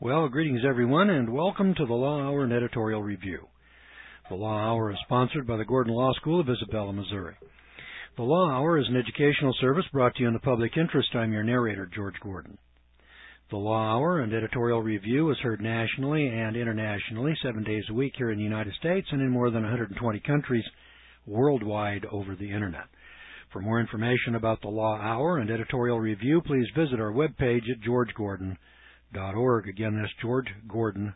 Well, greetings everyone, and welcome to the Law Hour and Editorial Review. The Law Hour is sponsored by the Gordon Law School of Isabella, Missouri. The Law Hour is an educational service brought to you in the public interest. I'm your narrator, George Gordon. The Law Hour and Editorial Review is heard nationally and internationally 7 days a week here in the United States and in more than 120 countries worldwide over the Internet. For more information about the Law Hour and Editorial Review, please visit our webpage at georgegordon.org. Again, that's georgegordon.org.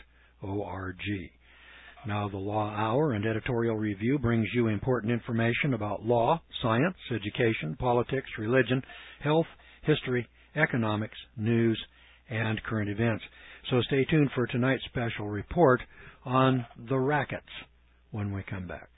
Now, the Law Hour and Editorial Review brings you important information about law, science, education, politics, religion, health, history, economics, news, and current events. So stay tuned for tonight's special report on the rackets when we come back.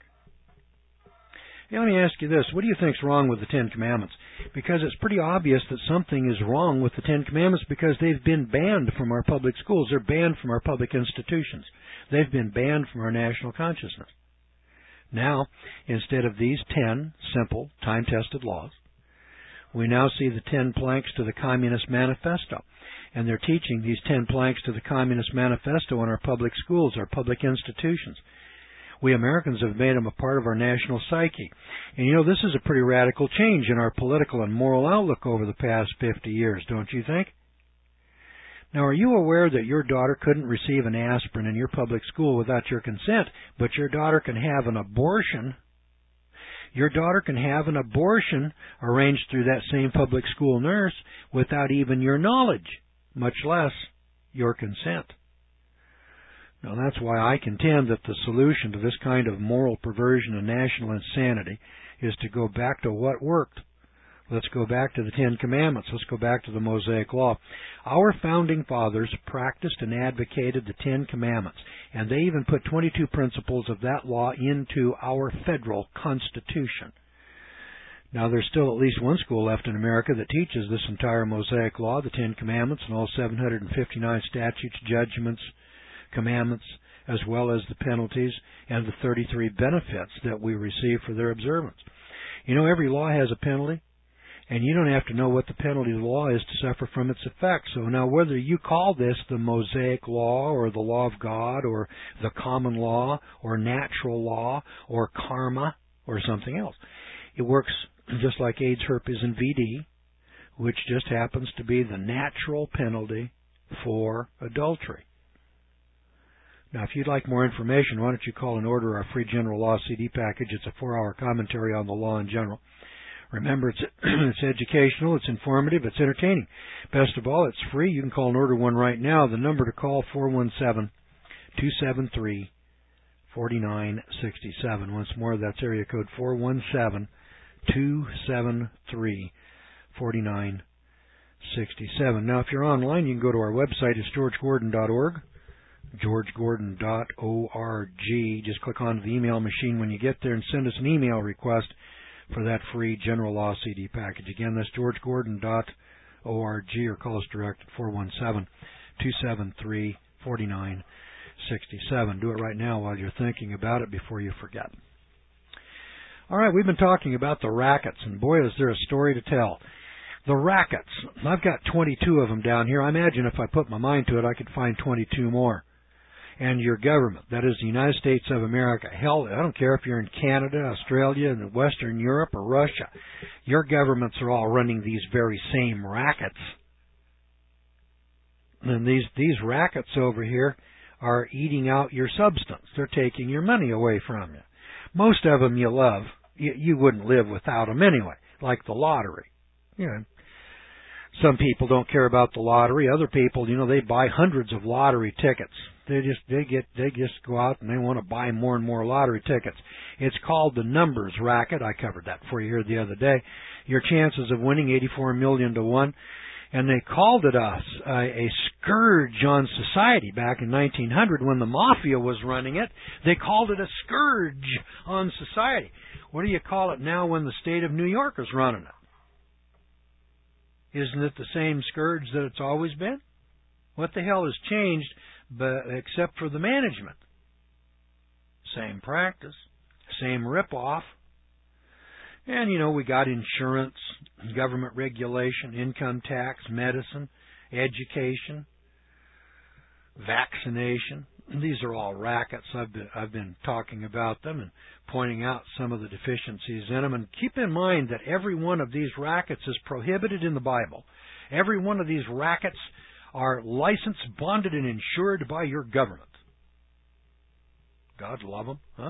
Hey, let me ask you this. What do you think's wrong with the Ten Commandments? Because it's pretty obvious that something is wrong with the Ten Commandments because they've been banned from our public schools. They're banned from our public institutions. They've been banned from our national consciousness. Now, instead of these 10 simple, time-tested laws, we now see the 10 planks to the Communist Manifesto. And they're teaching these 10 planks to the Communist Manifesto in our public schools, our public institutions. We Americans have made them a part of our national psyche. And you know, this is a pretty radical change in our political and moral outlook over the past 50 years, don't you think? Now, are you aware that your daughter couldn't receive an aspirin in your public school without your consent, but your daughter can have an abortion? Your daughter can have an abortion arranged through that same public school nurse without even your knowledge, much less your consent. Now, that's why I contend that the solution to this kind of moral perversion and national insanity is to go back to what worked. Let's go back to the Ten Commandments. Let's go back to the Mosaic Law. Our founding fathers practiced and advocated the Ten Commandments, and they even put 22 principles of that law into our federal Constitution. Now, there's still at least one school left in America that teaches this entire Mosaic Law, the Ten Commandments, and all 759 statutes, judgments, commandments, as well as the penalties and the 33 benefits that we receive for their observance. You know, every law has a penalty, and you don't have to know what the penalty of the law is to suffer from its effects. So now whether you call this the Mosaic Law or the Law of God or the Common Law or Natural Law or Karma or something else, it works just like AIDS, herpes, and VD, which just happens to be the natural penalty for adultery. Now, if you'd like more information, why don't you call and order our free General Law CD package. It's a 4-hour commentary on the law in general. Remember, it's educational, it's informative, it's entertaining. Best of all, it's free. You can call and order one right now. The number to call, 417-273-4967. Once more, that's area code 417-273-4967. Now, if you're online, you can go to our website. It's georgegordon.org. georgegordon.org. Just click on the email machine when you get there and send us an email request for that free General Law CD package. Again, that's georgegordon.org, or call us direct at 417-273-4967. Do it right now while you're thinking about it before you forget. All right, we've been talking about the rackets, and boy, is there a story to tell. The rackets. I've got 22 of them down here. I imagine if I put my mind to it, I could find 22 more. And your government, that is the United States of America. Hell, I don't care if you're in Canada, Australia, and Western Europe, or Russia. Your governments are all running these very same rackets. And these rackets over here are eating out your substance. They're taking your money away from you. Most of them you love. You wouldn't live without them anyway, like the lottery. You know, some people don't care about the lottery. Other people, you know, they buy hundreds of lottery tickets. They just go out and they want to buy more and more lottery tickets. It's called the numbers racket. I covered that for you here the other day. Your chances of winning 84 million to 1. And they called it a scourge on society back in 1900 when the mafia was running it. They called it a scourge on society. What do you call it now when the state of New York is running it? Isn't it the same scourge that it's always been? What the hell has changed except for the management? Same practice, same rip-off. And, you know, we got insurance, government regulation, income tax, medicine, education, vaccination. These are all rackets. I've been talking about them and pointing out some of the deficiencies in them. And keep in mind that every one of these rackets is prohibited in the Bible. Every one of these rackets are licensed, bonded, and insured by your government. God love them, huh?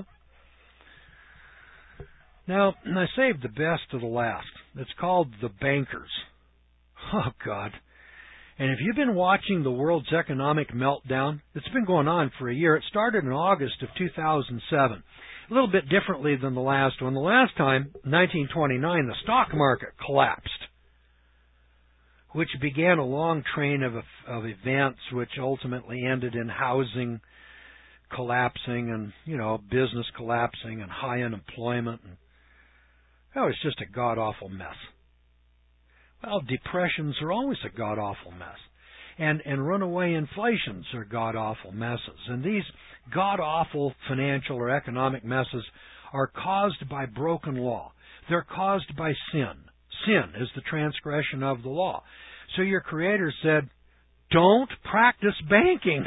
Now, I saved the best to the last. It's called the bankers. Oh, God. And if you've been watching the world's economic meltdown, it's been going on for a year. It started in August of 2007, a little bit differently than the last one. The last time, 1929, the stock market collapsed, which began a long train of events which ultimately ended in housing collapsing and, business collapsing and high unemployment. And that was just a god-awful mess. Well, depressions are always a god-awful mess. And runaway inflations are god-awful messes. And these god-awful financial or economic messes are caused by broken law. They're caused by sin. Sin is the transgression of the law. So your Creator said, don't practice banking.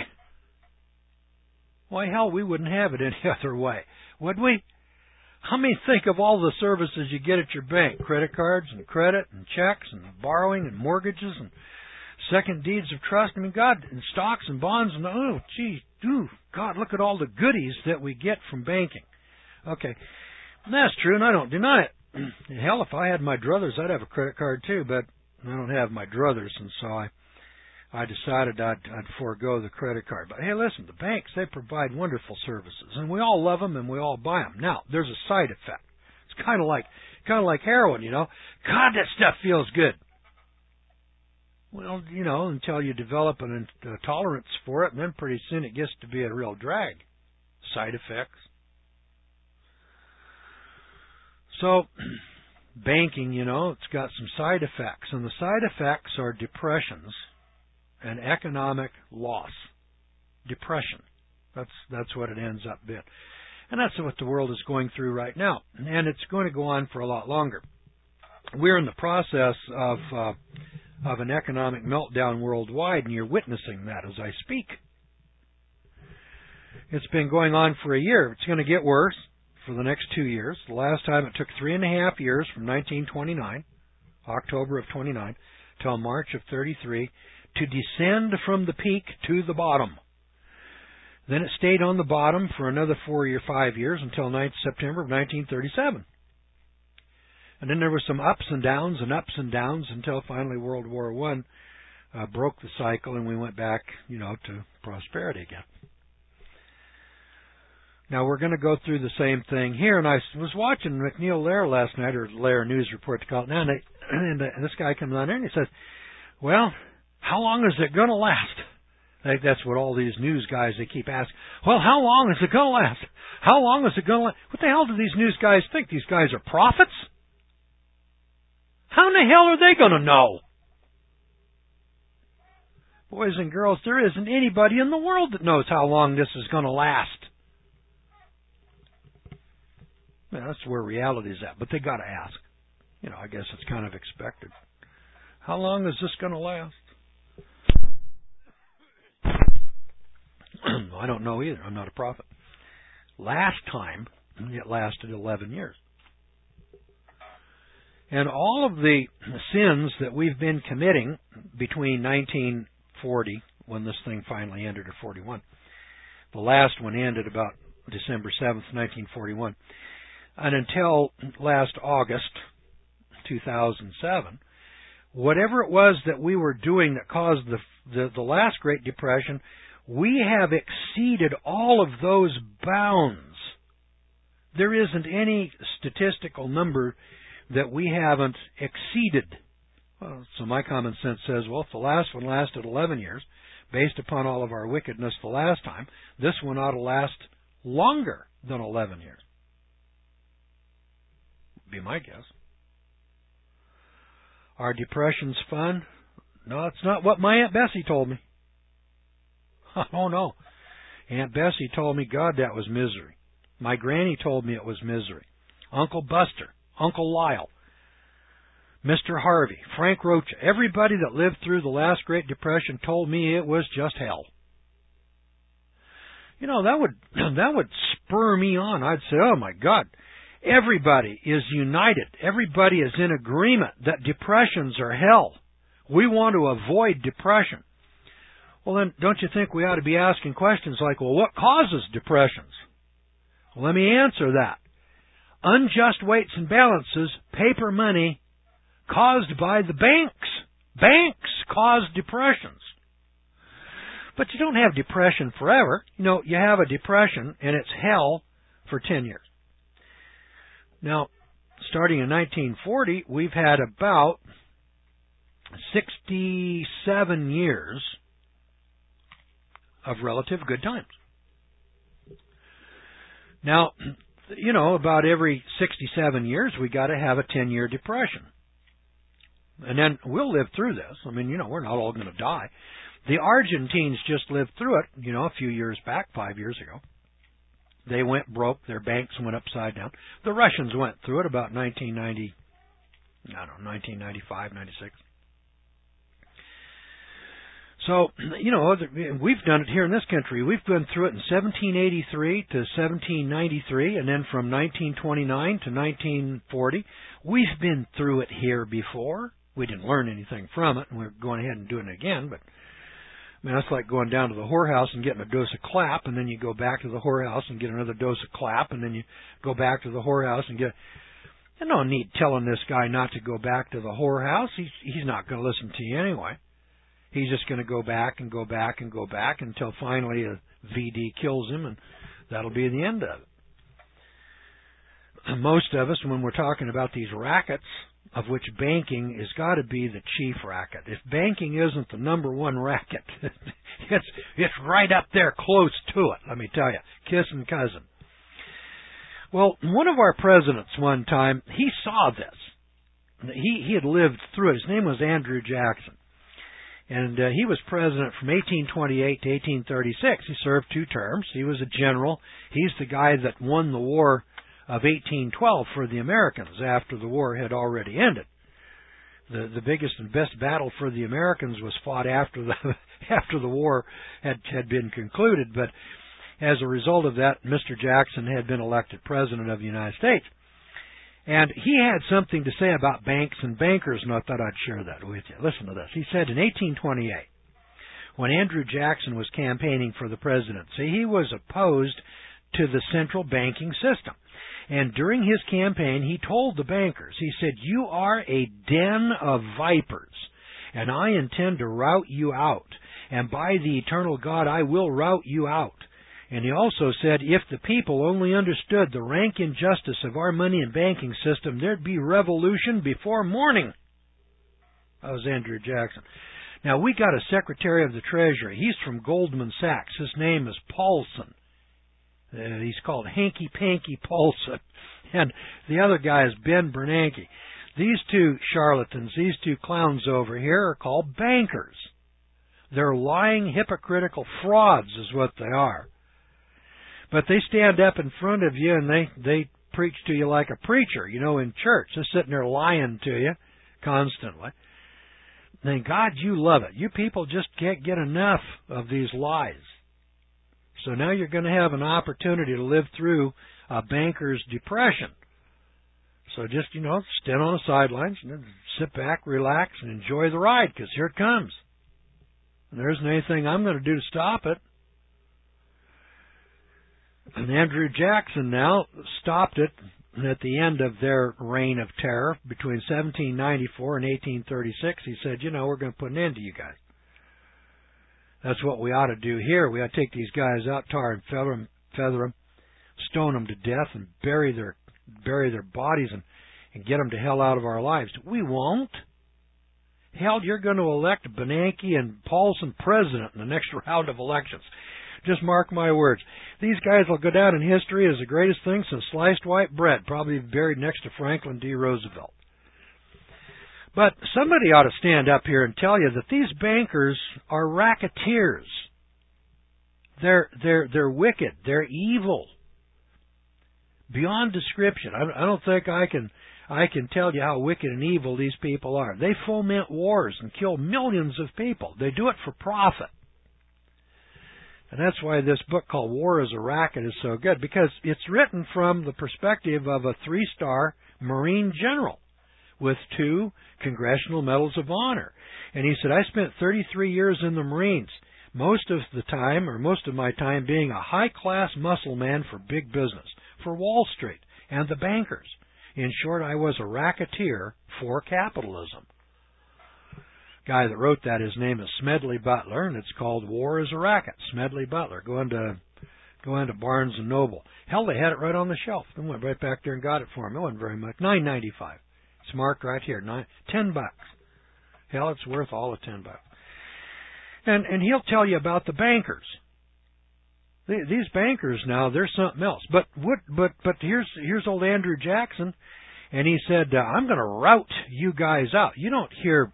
Why, hell, we wouldn't have it any other way, would we? Think of all the services you get at your bank, credit cards and credit and checks and borrowing and mortgages and second deeds of trust. God, and stocks and bonds and, God, look at all the goodies that we get from banking. Okay, that's true, and I don't deny it. Hell, if I had my druthers, I'd have a credit card too, but I don't have my druthers, and so I decided I'd forego the credit card. But hey, listen, the banks, they provide wonderful services, and we all love them and we all buy them. Now, there's a side effect. It's kind of like heroin, God, that stuff feels good. Well, until you develop a tolerance for it, and then pretty soon it gets to be a real drag. Side effects. So, banking, it's got some side effects, and the side effects are depressions and economic loss. Depression. That's what it ends up being. And that's what the world is going through right now. And it's going to go on for a lot longer. We're in the process of an economic meltdown worldwide, and you're witnessing that as I speak. It's been going on for a year. It's going to get worse for the next 2 years. The last time it took 3.5 years from 1929, October of 29, till March of 33, to descend from the peak to the bottom. Then it stayed on the bottom for another 4 or 5 years until 9th September of 1937. And then there were some ups and downs until finally World War I broke the cycle and we went back, to prosperity again. Now we're going to go through the same thing here, and I was watching McNeil Lehrer last night, or Lehrer News Report to call it now, and this guy comes on there and he says, well, how long is it going to last? I think that's what all these news guys, they keep asking. Well, how long is it going to last? How long is it going to last? What the hell do these news guys think? These guys are prophets? How in the hell are they going to know? Boys and girls, there isn't anybody in the world that knows how long this is going to last. Well, that's where reality is at, but they got to ask. I guess it's kind of expected. How long is this going to last? I don't know either. I'm not a prophet. Last time, it lasted 11 years. And all of the sins that we've been committing between 1940, when this thing finally ended, or 41, the last one ended about December 7th, 1941, and until last August, 2007, whatever it was that we were doing that caused the last Great Depression, we have exceeded all of those bounds. There isn't any statistical number that we haven't exceeded. Well, so my common sense says, well, if the last one lasted 11 years, based upon all of our wickedness the last time, this one ought to last longer than 11 years. Be my guess. Are depressions fun? No, it's not what my Aunt Bessie told me. Oh, no. Aunt Bessie told me, God, that was misery. My granny told me it was misery. Uncle Buster, Uncle Lyle, Mr. Harvey, Frank Rocha, everybody that lived through the last Great Depression told me it was just hell. that would spur me on. I'd say, oh my God, everybody is united. Everybody is in agreement that depressions are hell. We want to avoid depression. Well, then, don't you think we ought to be asking questions like, well, what causes depressions? Well, let me answer that. Unjust weights and balances, paper money, caused by the banks. Banks cause depressions. But you don't have depression forever. You have a depression, and it's hell for 10 years. Now, starting in 1940, we've had about 67 years of relative good times. Now, about every 67 years, we got to have a 10-year depression. And then we'll live through this. I mean, we're not all going to die. The Argentines just lived through it, a few years back, 5 years ago. They went broke. Their banks went upside down. The Russians went through it about 1995, 96. So, we've done it here in this country. We've been through it in 1783 to 1793, and then from 1929 to 1940. We've been through it here before. We didn't learn anything from it, and we're going ahead and doing it again. But, that's like going down to the whorehouse and getting a dose of clap, and then you go back to the whorehouse and get another dose of clap, and then you go back to the whorehouse and get... There's no need telling this guy not to go back to the whorehouse. He's not going to listen to you anyway. He's just going to go back and go back and go back until finally a VD kills him, and that'll be the end of it. And most of us, when we're talking about these rackets, of which banking has got to be the chief racket. If banking isn't the number one racket, it's right up there close to it, let me tell you. Kissing cousin. Well, one of our presidents one time, he saw this. He had lived through it. His name was Andrew Jackson. And he was president from 1828 to 1836. He served 2 terms. He was a general. He's the guy that won the war of 1812 for the Americans after the war had already ended. The biggest and best battle for the Americans was fought after the war had been concluded. But as a result of that, Mr. Jackson had been elected president of the United States. And he had something to say about banks and bankers, and I thought I'd share that with you. Listen to this. He said in 1828, when Andrew Jackson was campaigning for the presidency, he was opposed to the central banking system. And during his campaign, he told the bankers, he said, "You are a den of vipers, and I intend to rout you out. And by the eternal God, I will rout you out." And he also said, if the people only understood the rank injustice of our money and banking system, there'd be revolution before morning. That was Andrew Jackson. Now, we got a Secretary of the Treasury. He's from Goldman Sachs. His name is Paulson. He's called Hanky Panky Paulson. And the other guy is Ben Bernanke. These 2 charlatans, these 2 clowns over here are called bankers. They're lying, hypocritical frauds is what they are. But they stand up in front of you and they preach to you like a preacher, in church. They're sitting there lying to you constantly. And God, you love it. You people just can't get enough of these lies. So now you're going to have an opportunity to live through a banker's depression. So just, stand on the sidelines, sit back, relax, and enjoy the ride, because here it comes. And there isn't anything I'm going to do to stop it. And Andrew Jackson now stopped it at the end of their reign of terror between 1794 and 1836. He said, we're going to put an end to you guys. That's what we ought to do here. We ought to take these guys out, tar and feather them, stone them to death, and bury their bodies and get them to hell out of our lives. We won't. Hell, you're going to elect Bernanke and Paulson president in the next round of elections. Just mark my words. These guys will go down in history as the greatest thing since sliced white bread, probably buried next to Franklin D. Roosevelt. But somebody ought to stand up here and tell you that these bankers are racketeers. They're wicked. They're evil. Beyond description. I don't think I can tell you how wicked and evil these people are. They foment wars and kill millions of people. They do it for profit. And that's why this book called War is a Racket is so good, because it's written from the perspective of a 3-star Marine general with 2 Congressional Medals of Honor. And he said, I spent 33 years in the Marines, most of my time being a high-class muscle man for big business, for Wall Street and the bankers. In short, I was a racketeer for capitalism. Guy that wrote that, his name is Smedley Butler, and it's called War is a Racket. Smedley Butler. Go into Barnes and Noble. Hell, they had it right on the shelf. I went right back there and got it for him. It wasn't very much. $9.95. It's marked right here. $10. Hell, it's worth all of $10. And he'll tell you about the bankers. These bankers now, they're something else. But here's old Andrew Jackson, and he said, I'm going to rout you guys out. You don't hear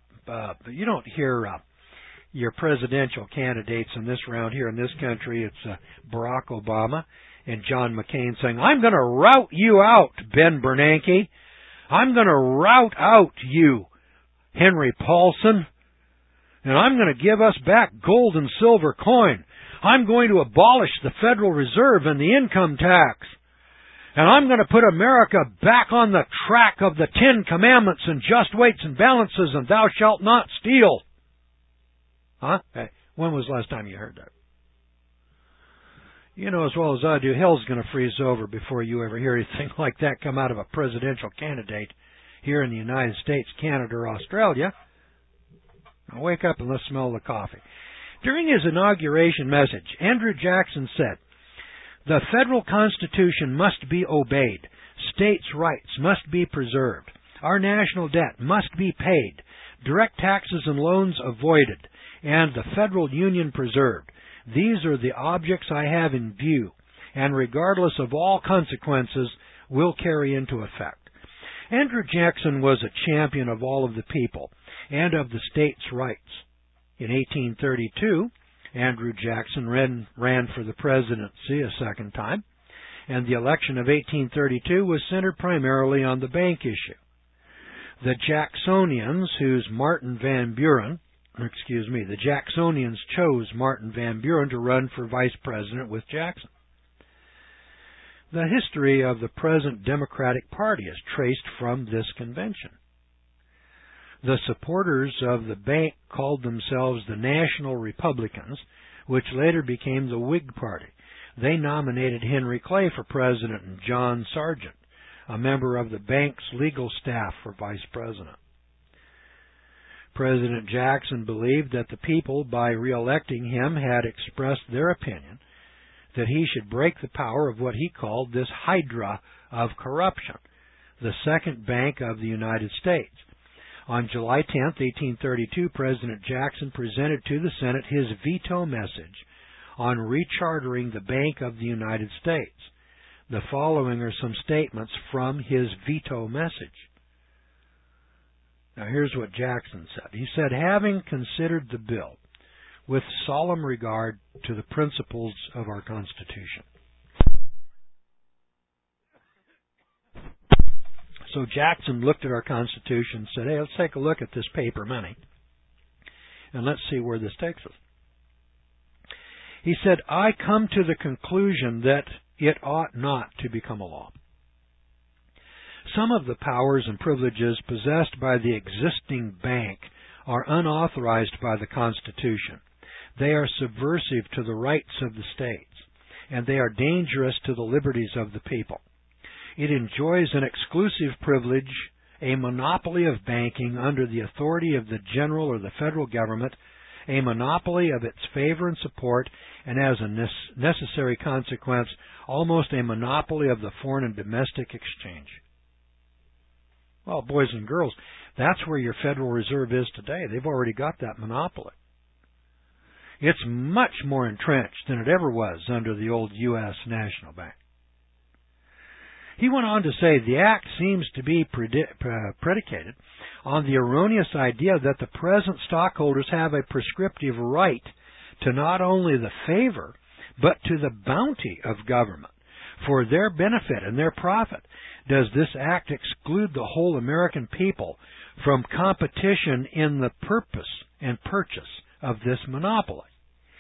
your presidential candidates in this round here in this country. It's Barack Obama and John McCain saying, I'm going to rout you out, Ben Bernanke. I'm going to rout out you, Henry Paulson. And I'm going to give us back gold and silver coin. I'm going to abolish the Federal Reserve and the income tax. And I'm going to put America back on the track of the 10 Commandments and just weights and balances and thou shalt not steal. Huh? Hey, when was the last time you heard that? You know as well as I do, hell's going to freeze over before you ever hear anything like that come out of a presidential candidate here in the United States, Canada, or Australia. Now wake up and let's smell the coffee. During his inauguration message, Andrew Jackson said, the federal Constitution must be obeyed. States' rights must be preserved. Our national debt must be paid. Direct taxes and loans avoided. And the federal union preserved. These are the objects I have in view, and regardless of all consequences, will carry into effect. Andrew Jackson was a champion of all of the people and of the states' rights. In 1832, Andrew Jackson ran for the presidency a second time, and the election of 1832 was centered primarily on the bank issue. The Jacksonians chose Martin Van Buren to run for vice president with Jackson. The history of the present Democratic Party is traced from this convention. The supporters of the bank called themselves the National Republicans, which later became the Whig Party. They nominated Henry Clay for president and John Sargent, a member of the bank's legal staff, for vice president. President Jackson believed that the people, by re-electing him, had expressed their opinion that he should break the power of what he called this hydra of corruption, the second bank of the United States. On July 10, 1832, President Jackson presented to the Senate his veto message on rechartering the Bank of the United States. The following are some statements from his veto message. Now here's what Jackson said. He said, having considered the bill with solemn regard to the principles of our Constitution. So Jackson looked at our Constitution and said, hey, let's take a look at this paper money, and let's see where this takes us. He said, I come to the conclusion that it ought not to become a law. Some of the powers and privileges possessed by the existing bank are unauthorized by the Constitution. They are subversive to the rights of the states, and they are dangerous to the liberties of the people. It enjoys an exclusive privilege, a monopoly of banking under the authority of the general or the federal government, a monopoly of its favor and support, and as a necessary consequence, almost a monopoly of the foreign and domestic exchange. Well, boys and girls, that's where your Federal Reserve is today. They've already got that monopoly. It's much more entrenched than it ever was under the old U.S. National Bank. He went on to say, the act seems to be predicated on the erroneous idea that the present stockholders have a prescriptive right to not only the favor, but to the bounty of government for their benefit and their profit. Does this act exclude the whole American people from competition in the purpose and purchase of this monopoly?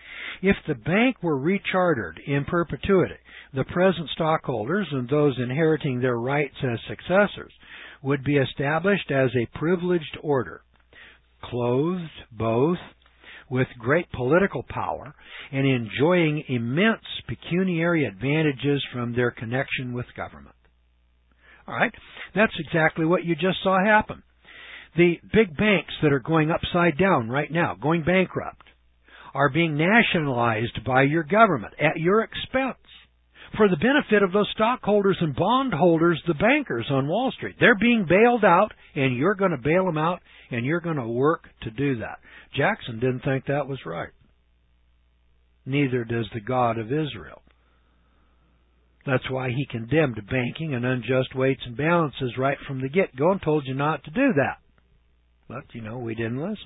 If the bank were rechartered in perpetuity, the present stockholders and those inheriting their rights as successors would be established as a privileged order, clothed both with great political power and enjoying immense pecuniary advantages from their connection with government. All right, that's exactly what you just saw happen. The big banks that are going upside down right now, going bankrupt, are being nationalized by your government at your expense for the benefit of those stockholders and bondholders, the bankers on Wall Street. They're being bailed out, and you're going to bail them out, and you're going to work to do that. Jackson didn't think that was right. Neither does the God of Israel. That's why he condemned banking and unjust weights and balances right from the get-go and told you not to do that. But, we didn't listen.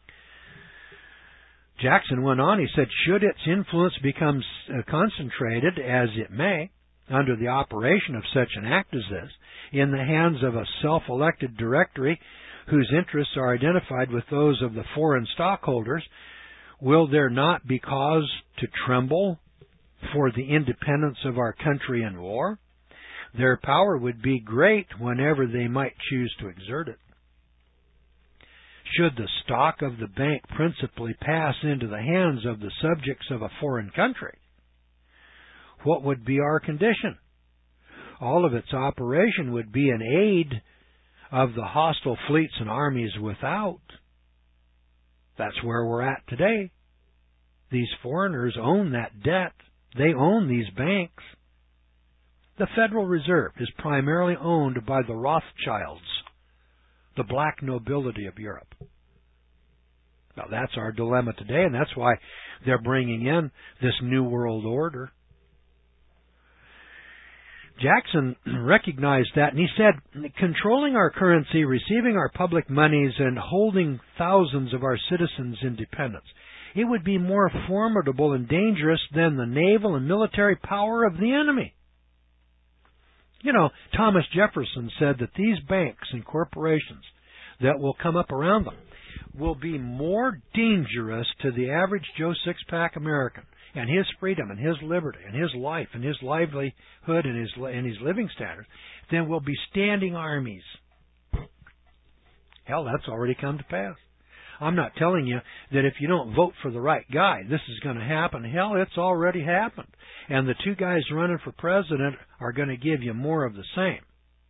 Jackson went on, he said, should its influence become concentrated, as it may, under the operation of such an act as this, in the hands of a self-elected directory whose interests are identified with those of the foreign stockholders, will there not be cause to tremble for the independence of our country in war? Their power would be great whenever they might choose to exert it. Should the stock of the bank principally pass into the hands of the subjects of a foreign country, what would be our condition? All of its operation would be in aid of the hostile fleets and armies without. That's where we're at today. These foreigners own that debt. They own these banks. The Federal Reserve is primarily owned by the Rothschilds, the black nobility of Europe. Now, that's our dilemma today, and that's why they're bringing in this New World Order. Jackson recognized that, and he said, controlling our currency, receiving our public monies, and holding thousands of our citizens in dependence, it would be more formidable and dangerous than the naval and military power of the enemy. Thomas Jefferson said that these banks and corporations that will come up around them will be more dangerous to the average Joe Six-Pack American and his freedom and his liberty and his life and his livelihood and his living standards than will be standing armies. Hell, that's already come to pass. I'm not telling you that if you don't vote for the right guy, this is going to happen. Hell, it's already happened. And the two guys running for president are going to give you more of the same.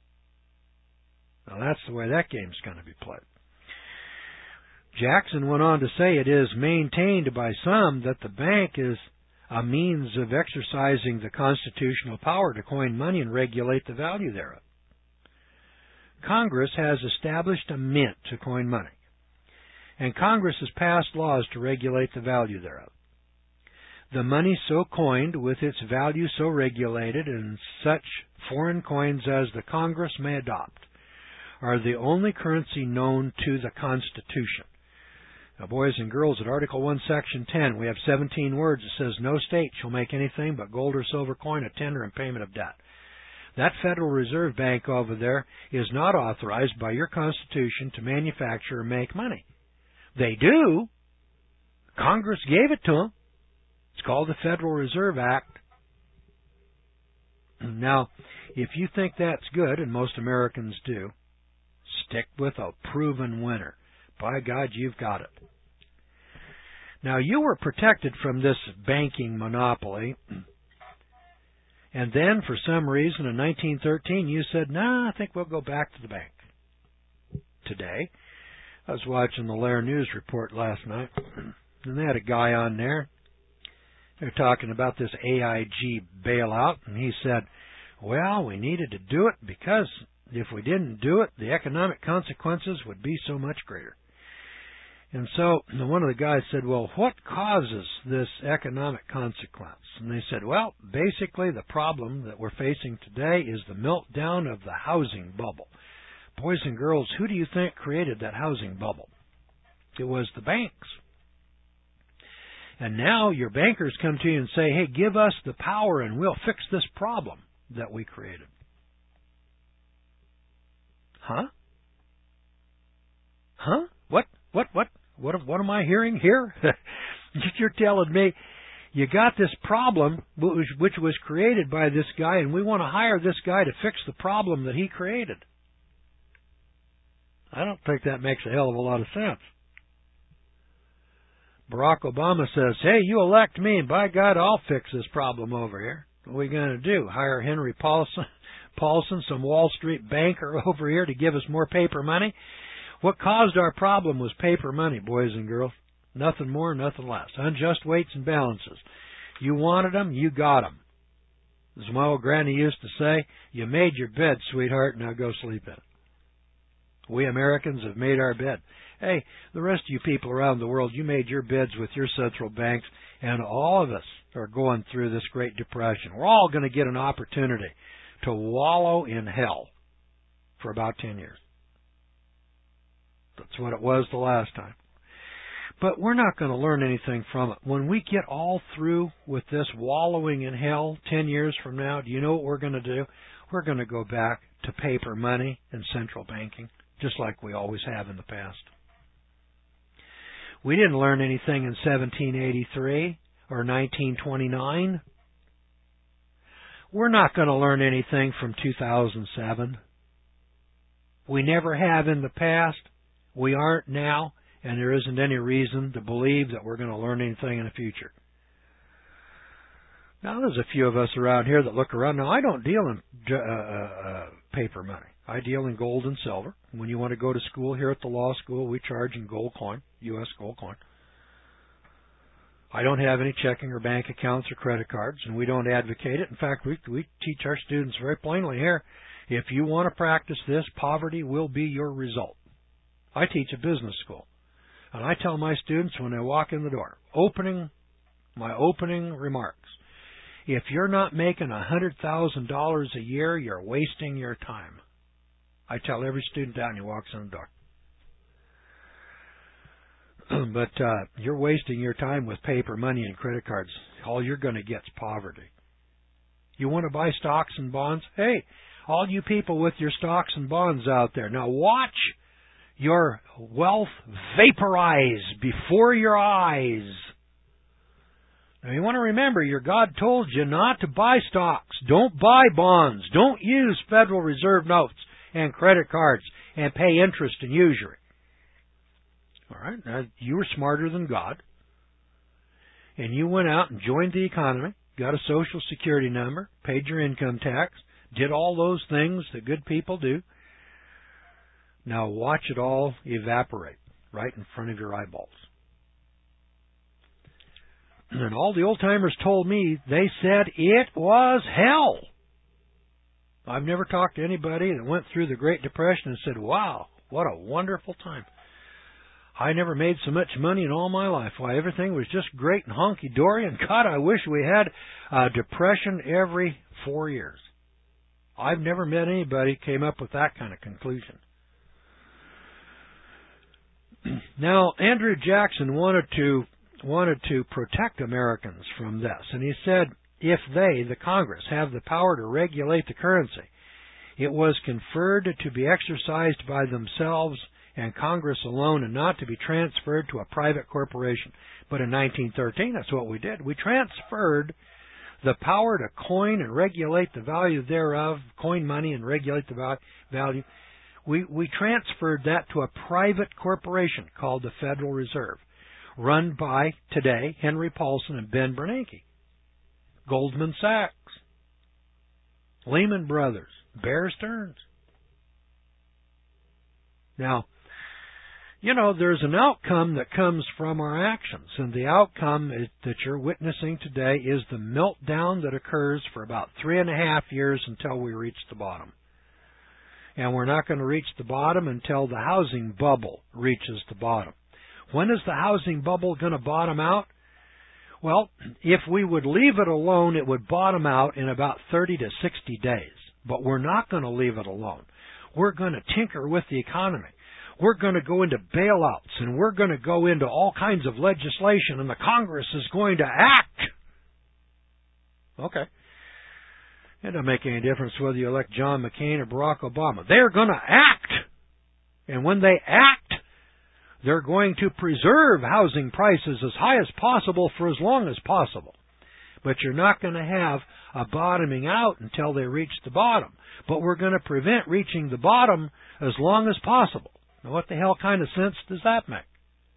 Now, that's the way that game's going to be played. Jackson went on to say it is maintained by some that the bank is a means of exercising the constitutional power to coin money and regulate the value thereof. Congress has established a mint to coin money, and Congress has passed laws to regulate the value thereof. The money so coined, with its value so regulated, and such foreign coins as the Congress may adopt, are the only currency known to the Constitution. Now, boys and girls, at Article 1, Section 10, we have 17 words. It says, no state shall make anything but gold or silver coin a tender in payment of debt. That Federal Reserve Bank over there is not authorized by your Constitution to manufacture or make money. They do. Congress gave it to them. It's called the Federal Reserve Act. Now, if you think that's good, and most Americans do, stick with a proven winner. By God, you've got it. Now, you were protected from this banking monopoly, and then, for some reason, in 1913, you said, I think we'll go back to the bank. Today, I was watching the Lair News Report last night, and they had a guy on there. They're talking about this AIG bailout, and he said, well, we needed to do it because if we didn't do it, the economic consequences would be so much greater. And so one of the guys said, well, what causes this economic consequence? And they said, well, basically the problem that we're facing today is the meltdown of the housing bubble. Boys and girls, who do you think created that housing bubble? It was the banks. And now your bankers come to you and say, hey, give us the power and we'll fix this problem that we created. Huh? What am I hearing here? You're telling me you got this problem which was created by this guy, and we want to hire this guy to fix the problem that he created. I don't think that makes a hell of a lot of sense. Barack Obama says, hey, you elect me, and by God, I'll fix this problem over here. What are we going to do? Hire Henry Paulson, some Wall Street banker over here to give us more paper money? What caused our problem was paper money, boys and girls. Nothing more, nothing less. Unjust weights and balances. You wanted them, you got them. As my old granny used to say, you made your bed, sweetheart, now go sleep in it. We Americans have made our bed. Hey, the rest of you people around the world, you made your beds with your central banks, and all of us are going through this Great Depression. We're all going to get an opportunity to wallow in hell for about 10 years. That's what it was the last time. But we're not going to learn anything from it. When we get all through with this wallowing in hell 10 years from now, do you know what we're going to do? We're going to go back to paper money and central banking, just like we always have in the past. We didn't learn anything in 1783 or 1929. We're not going to learn anything from 2007. We never have in the past. We aren't now. And there isn't any reason to believe that we're going to learn anything in the future. Now, there's a few of us around here that look around. Now, I don't deal in paper money. I deal in gold and silver. When you want to go to school here at the law school, we charge in gold coin, U.S. gold coin. I don't have any checking or bank accounts or credit cards, and we don't advocate it. In fact, we teach our students very plainly here, if you want to practice this, poverty will be your result. I teach a business school. And I tell my students when they walk in the door, my opening remarks, if you're not making $100,000 a year, you're wasting your time. I tell every student down who walks in the door. But you're wasting your time with paper money and credit cards. All you're going to get is poverty. You want to buy stocks and bonds? Hey, all you people with your stocks and bonds out there, now watch your wealth vaporize before your eyes. Now you want to remember, your God told you not to buy stocks. Don't buy bonds. Don't use Federal Reserve notes and credit cards and pay interest and usury. All right, now you were smarter than God, and you went out and joined the economy, got a Social Security number, paid your income tax, did all those things that good people do. Now watch it all evaporate right in front of your eyeballs. And all the old-timers told me, they said it was hell. I've never talked to anybody that went through the Great Depression and said, wow, what a wonderful time. I never made so much money in all my life. Why, everything was just great and honky-dory, and God, I wish we had a depression every 4 years. I've never met anybody who came up with that kind of conclusion. Now, Andrew Jackson wanted to protect Americans from this, and he said, if they, the Congress, have the power to regulate the currency, it was conferred to be exercised by themselves and Congress alone, and not to be transferred to a private corporation. But in 1913, that's what we did. We transferred the power to coin and regulate the value thereof, coin money and regulate the value. We transferred that to a private corporation called the Federal Reserve, run by, today, Henry Paulson and Ben Bernanke. Goldman Sachs, Lehman Brothers, Bear Stearns. Now, you know, there's an outcome that comes from our actions, and the outcome that you're witnessing today is the meltdown that occurs for about 3.5 years until we reach the bottom. And we're not going to reach the bottom until the housing bubble reaches the bottom. When is the housing bubble going to bottom out? Well, if we would leave it alone, it would bottom out in about 30 to 60 days. But we're not going to leave it alone. We're going to tinker with the economy. We're going to go into bailouts, and we're going to go into all kinds of legislation, and the Congress is going to act. Okay. It doesn't make any difference whether you elect John McCain or Barack Obama. They're going to act. And when they act, they're going to preserve housing prices as high as possible for as long as possible. but you're not going to have a bottoming out until they reach the bottom. But we're going to prevent reaching the bottom as long as possible. Now, what the hell kind of sense does that make?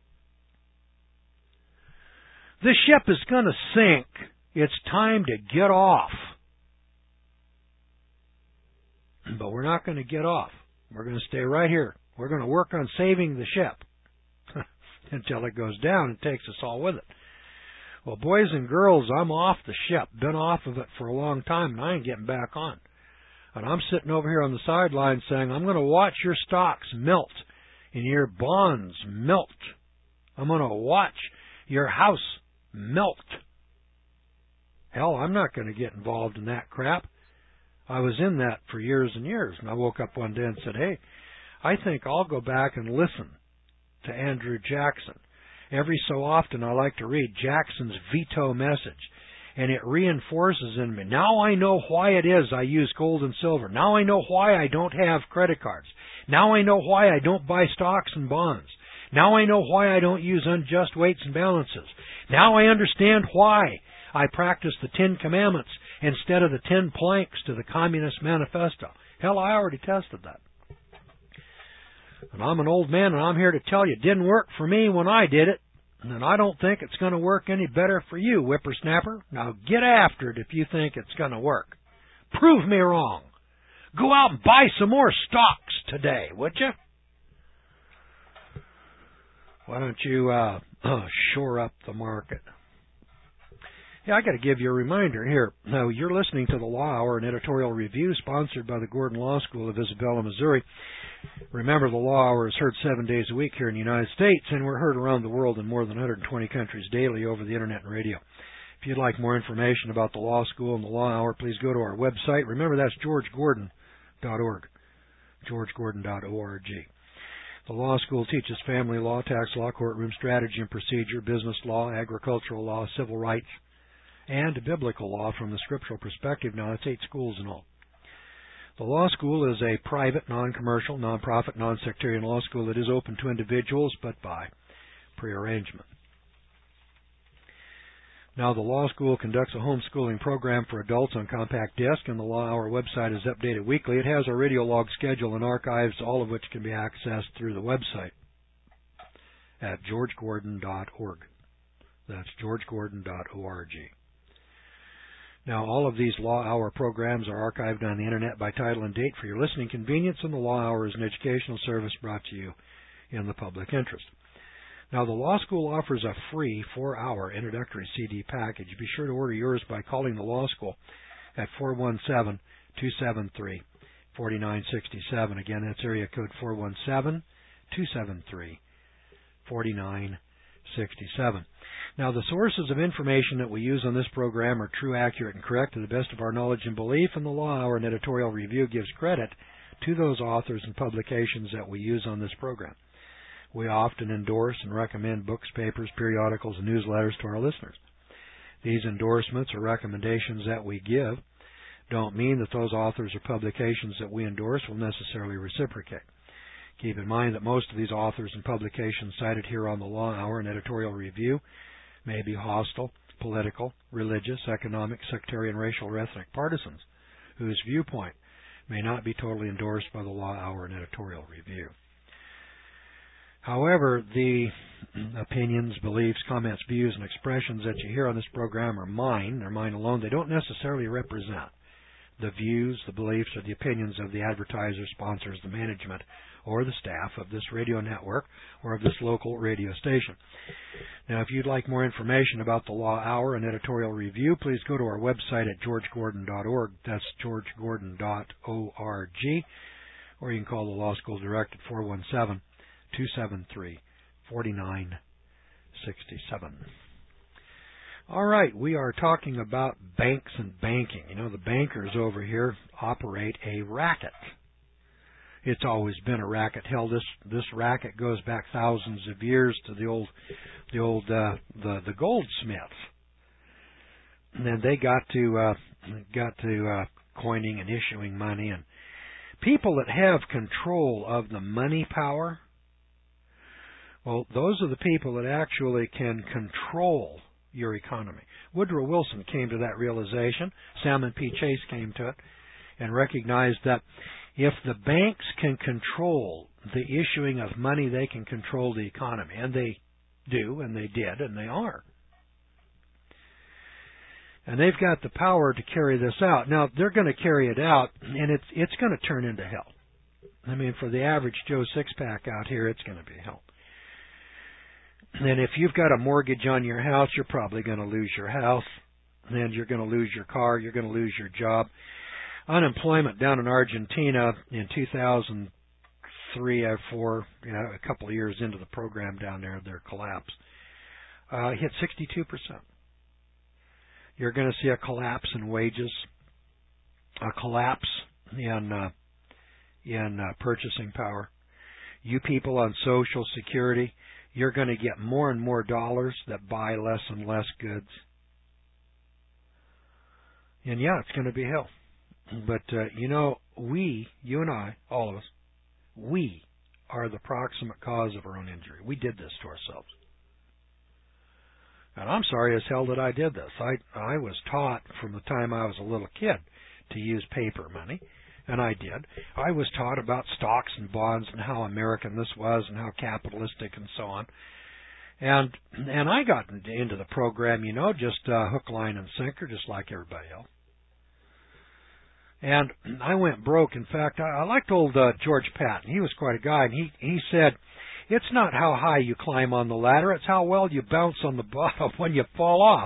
This ship is going to sink. It's time to get off. But we're not going to get off. We're going to stay right here. We're going to work on saving the ship until it goes down and takes us all with it. Well, boys and girls, I'm off the ship. Been off of it for a long time, and I ain't getting back on. And I'm sitting over here on the sideline saying, I'm going to watch your stocks melt and your bonds melt. I'm going to watch your house melt. Hell, I'm not going to get involved in that crap. I was in that for years and years, and I woke up one day and said, hey, I think I'll go back and listen to Andrew Jackson. Every so often I like to read Jackson's veto message, and it reinforces in me. Now I know why it is I use gold and silver. Now I know why I don't have credit cards. Now I know why I don't buy stocks and bonds. Now I know why I don't use unjust weights and balances. Now I understand why I practice the 10 Commandments instead of the 10 planks to the Communist Manifesto. Hell, I already tested that. And I'm an old man, and I'm here to tell you it didn't work for me when I did it, and I don't think it's going to work any better for you, whippersnapper. Now get after it if you think it's going to work. Prove me wrong. Go out and buy some more stocks today, would you? Why don't you shore up the market? Yeah, I got to give you a reminder here. Now, you're listening to the Law Hour, an editorial review sponsored by the Gordon Law School of Isabella, Missouri. Remember, the Law Hour is heard 7 days a week here in the United States, and we're heard around the world in more than 120 countries daily over the Internet and radio. If you'd like more information about the Law School and the Law Hour, please go to our website. Remember, that's georgegordon.org, georgegordon.org. The law school teaches family law, tax law, courtroom strategy and procedure, business law, agricultural law, civil rights, and biblical law from the scriptural perspective. Now, that's 8 schools in all. The law school is a private, non-commercial, non-profit, non-sectarian law school that is open to individuals, but by prearrangement. Now, the law school conducts a homeschooling program for adults on compact disc, and the Law Hour website is updated weekly. It has a radio log schedule and archives, all of which can be accessed through the website at georgegordon.org. That's georgegordon.org. Now, all of these Law Hour programs are archived on the Internet by title and date for your listening convenience, and the Law Hour is an educational service brought to you in the public interest. Now, the Law School offers a free 4-hour introductory CD package. Be sure to order yours by calling the Law School at 417-273-4967. Again, that's area code 417-273-4967. Now, the sources of information that we use on this program are true, accurate, and correct to the best of our knowledge and belief, and the Law Hour and editorial review gives credit to those authors and publications that we use on this program. We often endorse and recommend books, papers, periodicals, and newsletters to our listeners. These endorsements or recommendations that we give don't mean that those authors or publications that we endorse will necessarily reciprocate. Keep in mind that most of these authors and publications cited here on the Law Hour and editorial review may be hostile, political, religious, economic, sectarian, racial, or ethnic partisans whose viewpoint may not be totally endorsed by the Law Hour and editorial review. However, the opinions, beliefs, comments, views, and expressions that you hear on this program are mine. They're mine alone. They don't necessarily represent the views, the beliefs, or the opinions of the advertisers, sponsors, the management, or the staff of this radio network or of this local radio station. Now, if you'd like more information about the Law Hour and editorial review, please go to our website at georgegordon.org. That's georgegordon.org. Or you can call the Law School direct at 417-273-4967. All right, we are talking about banks and banking. You know, the bankers over here operate a racket. It's always been a racket. Hell, this racket goes back thousands of years to the goldsmiths. And then they got to coining and issuing money, and people that have control of the money power, well, those are the people that actually can control your economy. Woodrow Wilson came to that realization. Salmon P. Chase came to it and recognized that if the banks can control the issuing of money, they can control the economy. And they do, and they did, and they are. And they've got the power to carry this out. Now, they're going to carry it out, and it's going to turn into hell. I mean, for the average Joe six-pack out here, it's going to be hell. And if you've got a mortgage on your house, you're probably going to lose your house. Then you're going to lose your car. You're going to lose your job. Unemployment down in Argentina in 2003 or 4, a couple of years into the program down there, their collapse, hit 62%. You're going to see a collapse in wages, a collapse in purchasing power. You people on Social Security, you're going to get more and more dollars that buy less and less goods. And yeah, it's going to be hell. But, we, you and I, all of us, we are the proximate cause of our own injury. We did this to ourselves. And I'm sorry as hell that I did this. I was taught from the time I was a little kid to use paper money, and I did. I was taught about stocks and bonds and how American this was and how capitalistic and so on. And I got into the program, just hook, line, and sinker, just like everybody else. And I went broke. In fact, I liked old George Patton. He was quite a guy, and he said, it's not how high you climb on the ladder, it's how well you bounce on the bottom when you fall off.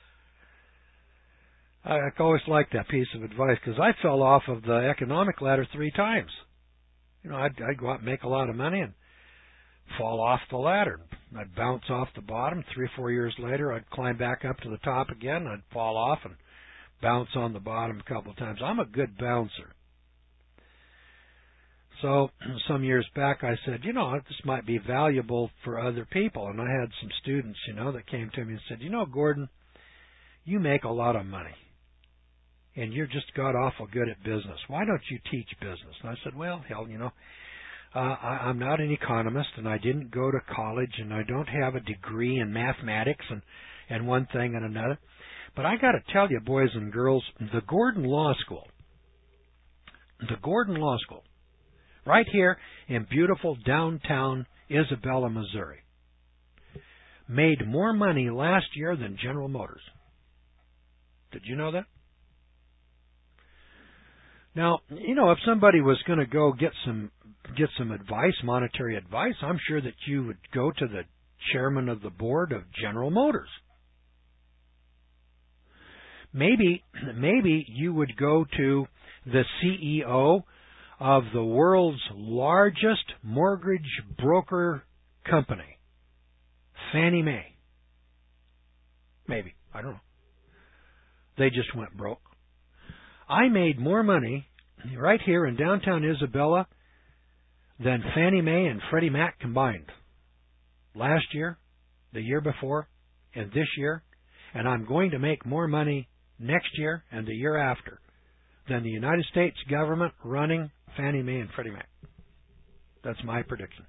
I always liked that piece of advice because I fell off of the economic ladder 3 times. I'd go out and make a lot of money and fall off the ladder. I'd bounce off the bottom. 3 or 4 years later, I'd climb back up to the top again. I'd fall off and bounce on the bottom a couple of times. I'm a good bouncer. So some years back I said, this might be valuable for other people. And I had some students, that came to me and said, Gordon, you make a lot of money. And you're just god awful good at business. Why don't you teach business? And I said, well, hell, I'm not an economist, and I didn't go to college, and I don't have a degree in mathematics and one thing and another. But I got to tell you, boys and girls, the Gordon Law School, right here in beautiful downtown Isabella, Missouri, made more money last year than General Motors. Did you know that? Now, if somebody was going to go get some advice, monetary advice, I'm sure that you would go to the chairman of the board of General Motors. Maybe you would go to the CEO of the world's largest mortgage broker company, Fannie Mae. Maybe. I don't know. They just went broke. I made more money right here in downtown Isabella than Fannie Mae and Freddie Mac combined. Last year, the year before, and this year, and I'm going to make more money next year and the year after than the United States government running Fannie Mae and Freddie Mac. That's my prediction.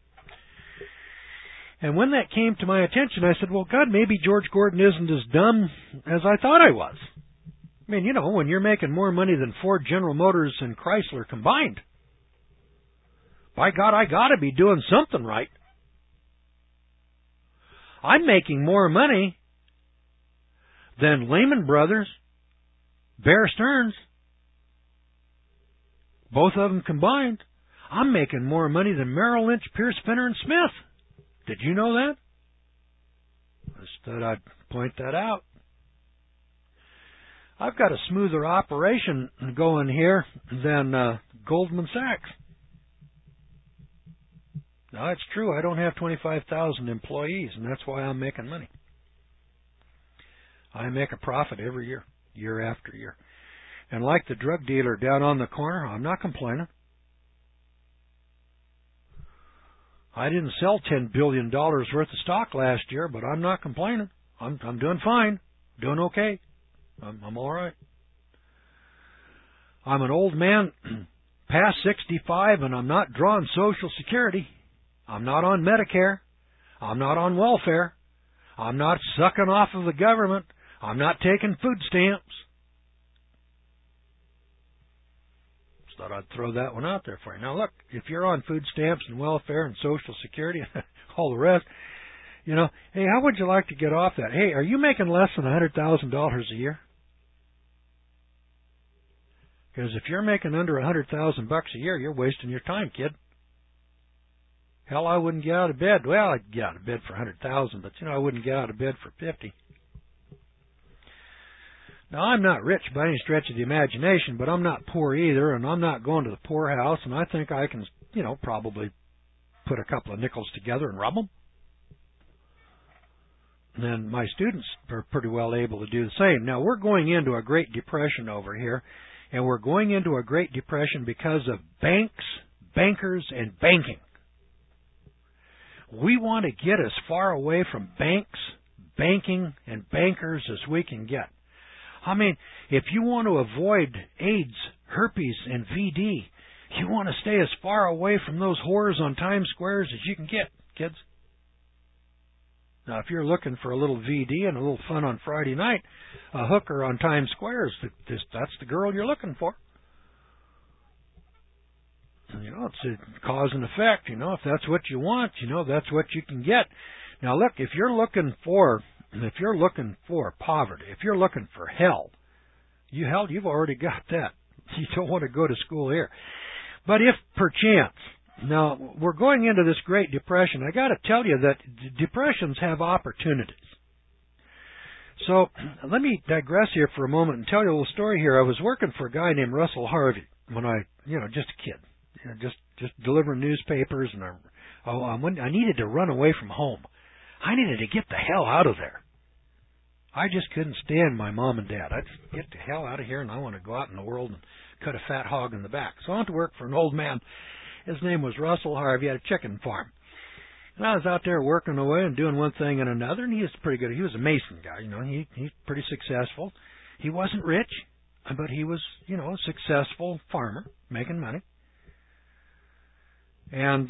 And when that came to my attention, I said, well, God, maybe George Gordon isn't as dumb as I thought I was. I mean, when you're making more money than Ford, General Motors, and Chrysler combined, by God, I got to be doing something right. I'm making more money than Lehman Brothers, Bear Stearns, both of them combined. I'm making more money than Merrill Lynch, Pierce, Fenner, and Smith. Did you know that? I just thought I'd point that out. I've got a smoother operation going here than Goldman Sachs. Now, it's true. I don't have 25,000 employees, and that's why I'm making money. I make a profit every year, year after year. And like the drug dealer down on the corner, I'm not complaining. I didn't sell $10 billion worth of stock last year, but I'm not complaining. I'm doing fine, doing okay. I'm all right. I'm an old man, past 65, and I'm not drawing Social Security. I'm not on Medicare. I'm not on welfare. I'm not sucking off of the government. I'm not taking food stamps. Just thought I'd throw that one out there for you. Now, look, if you're on food stamps and welfare and Social Security and all the rest, you know, hey, how would you like to get off that? Hey, are you making less than $100,000 a year? Because if you're making under $100,000 a year, you're wasting your time, kid. Hell, I wouldn't get out of bed. Well, I'd get out of bed for $100,000, but I wouldn't get out of bed for $50,000. Now, I'm not rich by any stretch of the imagination, but I'm not poor either, and I'm not going to the poorhouse, and I think I can, probably put a couple of nickels together and rub them. And then my students are pretty well able to do the same. Now, we're going into a Great Depression over here, and we're going into a Great Depression because of banks, bankers, and banking. We want to get as far away from banks, banking, and bankers as we can get. I mean, if you want to avoid AIDS, herpes, and VD, you want to stay as far away from those whores on Times Squares as you can get, kids. Now, if you're looking for a little VD and a little fun on Friday night, a hooker on Times Square, that's the girl you're looking for. It's a cause and effect. If that's what you want, that's what you can get. Now, look, if you're looking for poverty, if you're looking for hell, you've already got that. You don't want to go to school here. But if perchance, now we're going into this Great Depression, I got to tell you that depressions have opportunities. So let me digress here for a moment and tell you a little story here. I was working for a guy named Russell Harvey when just a kid. Just delivering newspapers, and I needed to run away from home. I needed to get the hell out of there. I just couldn't stand my mom and dad. I'd just get the hell out of here, and I want to go out in the world and cut a fat hog in the back. So I went to work for an old man. His name was Russell Harvey. He had a chicken farm. And I was out there working away and doing one thing and another, and he was pretty good. He was a mason guy, he's pretty successful. He wasn't rich, but he was, a successful farmer, making money. And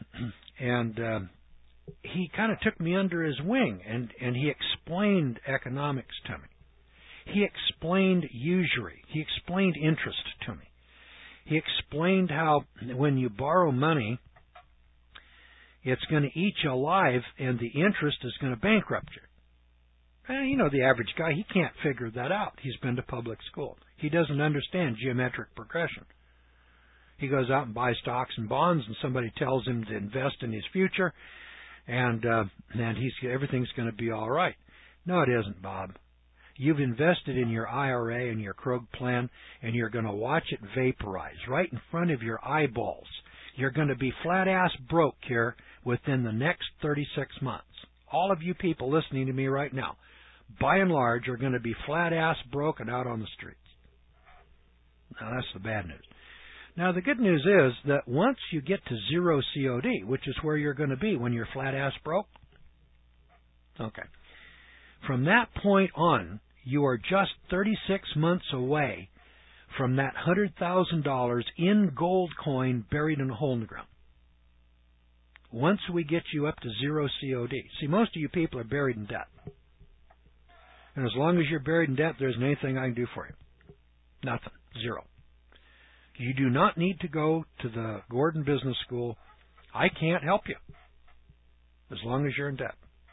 he kind of took me under his wing, and he explained economics to me. He explained usury. He explained interest to me. He explained how when you borrow money, it's going to eat you alive, and the interest is going to bankrupt you. The average guy, he can't figure that out. He's been to public school. He doesn't understand geometric progression. He goes out and buys stocks and bonds, and somebody tells him to invest in his future, and everything's going to be all right. No, it isn't, Bob. You've invested in your IRA and your Krug plan, and you're going to watch it vaporize right in front of your eyeballs. You're going to be flat-ass broke here within the next 36 months. All of you people listening to me right now, by and large, are going to be flat-ass broke and out on the streets. Now, that's the bad news. Now, the good news is that once you get to zero COD, which is where you're going to be when you're flat-ass broke, okay, from that point on, you are just 36 months away from that $100,000 in gold coin buried in a hole in the ground. Once we get you up to zero COD. See, most of you people are buried in debt. And as long as you're buried in debt, there isn't anything I can do for you. Nothing. Zero. You do not need to go to the Gordon Business School. I can't help you as long as you're in debt.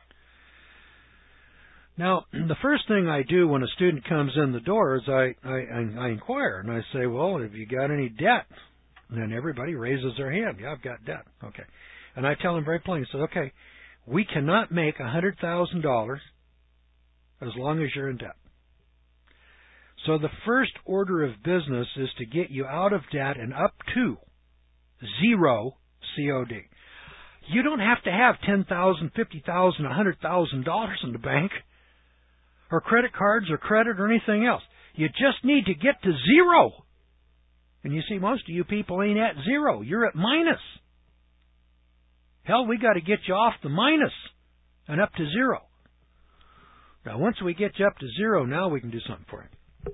Now, the first thing I do when a student comes in the door is I inquire, and I say, well, have you got any debt? And then everybody raises their hand. Yeah, I've got debt. Okay. And I tell them very plainly, I say, okay, we cannot make $100,000 as long as you're in debt. So the first order of business is to get you out of debt and up to zero COD. You don't have to have $10,000, $50,000, $100,000 in the bank, or credit cards, or credit, or anything else. You just need to get to zero. And you see, most of you people ain't at zero. You're at minus. Hell, we got to get you off the minus and up to zero. Now, once we get you up to zero, now we can do something for you.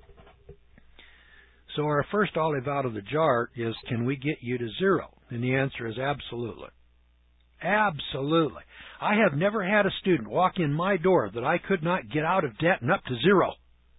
So our first olive out of the jar is, can we get you to zero? And the answer is absolutely. Absolutely. I have never had a student walk in my door that I could not get out of debt and up to zero.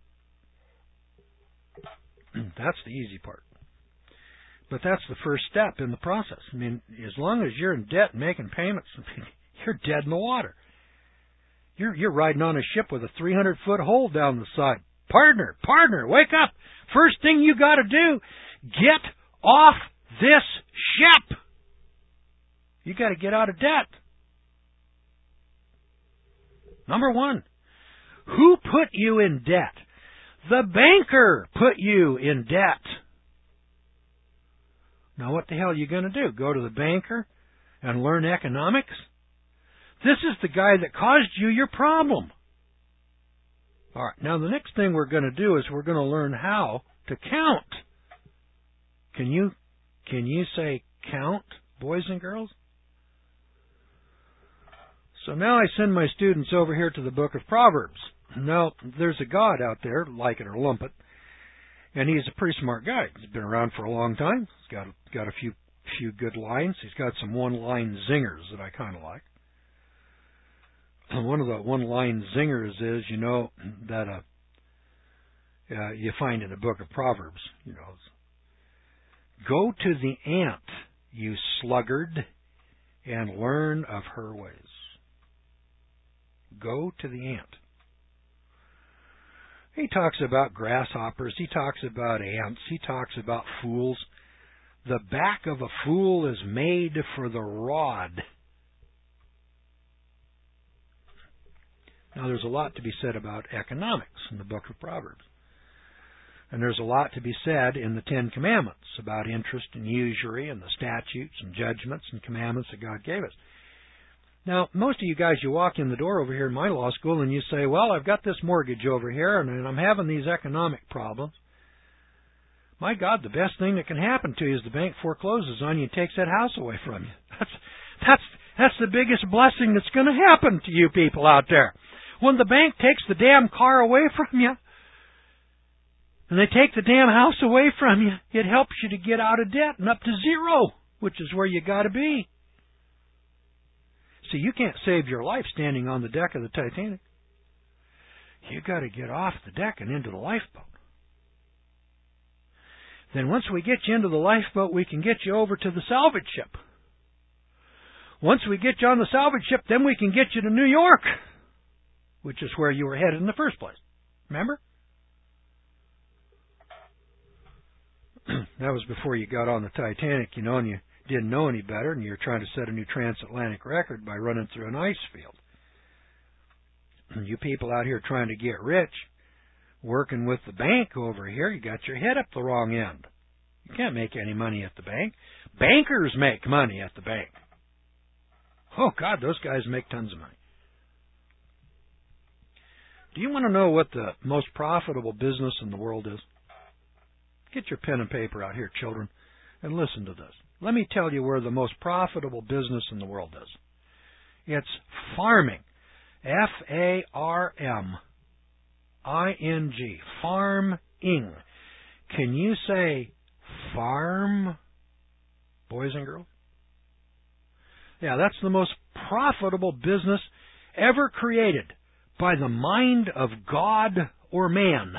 That's the easy part. But that's the first step in the process. I mean, as long as you're in debt and making payments, you're dead in the water. You're riding on a ship with a 300-foot hole down the side. Partner, wake up. First thing you got to do, get off this ship. You got to get out of debt. Number one, who put you in debt? The banker put you in debt. Now what the hell are you going to do? Go to the banker and learn economics? This is the guy that caused you your problem. All right, now the next thing we're going to do is we're going to learn how to count. Can you say count, boys and girls? So now I send my students over here to the book of Proverbs. Now, there's a God out there, like it or lump it, and he's a pretty smart guy. He's been around for a long time. He's got a few good lines. He's got some one-line zingers that I kind of like. One of the one-line zingers is, that you find in the book of Proverbs. Go to the ant, you sluggard, and learn of her ways. Go to the ant. He talks about grasshoppers. He talks about ants. He talks about fools. The back of a fool is made for the rod. Now, there's a lot to be said about economics in the book of Proverbs. And there's a lot to be said in the Ten Commandments about interest and usury and the statutes and judgments and commandments that God gave us. Now, most of you guys, you walk in the door over here in my law school and you say, well, I've got this mortgage over here and I'm having these economic problems. My God, the best thing that can happen to you is the bank forecloses on you and takes that house away from you. That's the biggest blessing that's going to happen to you people out there. When the bank takes the damn car away from you and they take the damn house away from you, it helps you to get out of debt and up to zero, which is where you got to be. See, you can't save your life standing on the deck of the Titanic. You got to get off the deck and into the lifeboat. Then once we get you into the lifeboat, we can get you over to the salvage ship. Once we get you on the salvage ship, then we can get you to New York, which is where you were headed in the first place. Remember? That was before you got on the Titanic, and you didn't know any better, and you're trying to set a new transatlantic record by running through an ice field. You people out here trying to get rich, working with the bank over here, you got your head up the wrong end. You can't make any money at the bank. Bankers make money at the bank. Oh, God, those guys make tons of money. Do you want to know what the most profitable business in the world is? Get your pen and paper out here, children, and listen to this. Let me tell you where the most profitable business in the world is. It's farming. F-A-R-M-I-N-G. Farming. Can you say farm, boys and girls? Yeah, that's the most profitable business ever created by the mind of God or man.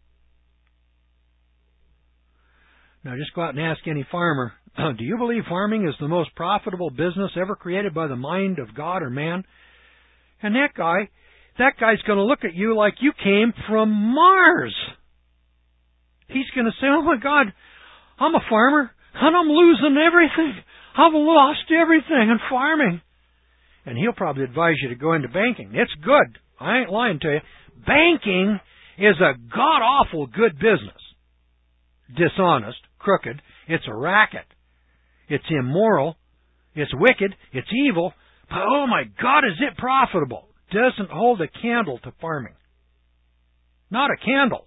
Now, just go out and ask any farmer, do you believe farming is the most profitable business ever created by the mind of God or man? And that guy's going to look at you like you came from Mars. He's going to say, oh my God, I'm a farmer and I'm losing everything. I've lost everything in farming. And he'll probably advise you to go into banking. It's good. I ain't lying to you. Banking is a god-awful good business. Dishonest, crooked. It's a racket. It's immoral. It's wicked. It's evil. But oh my God, is it profitable? Doesn't hold a candle to farming. Not a candle.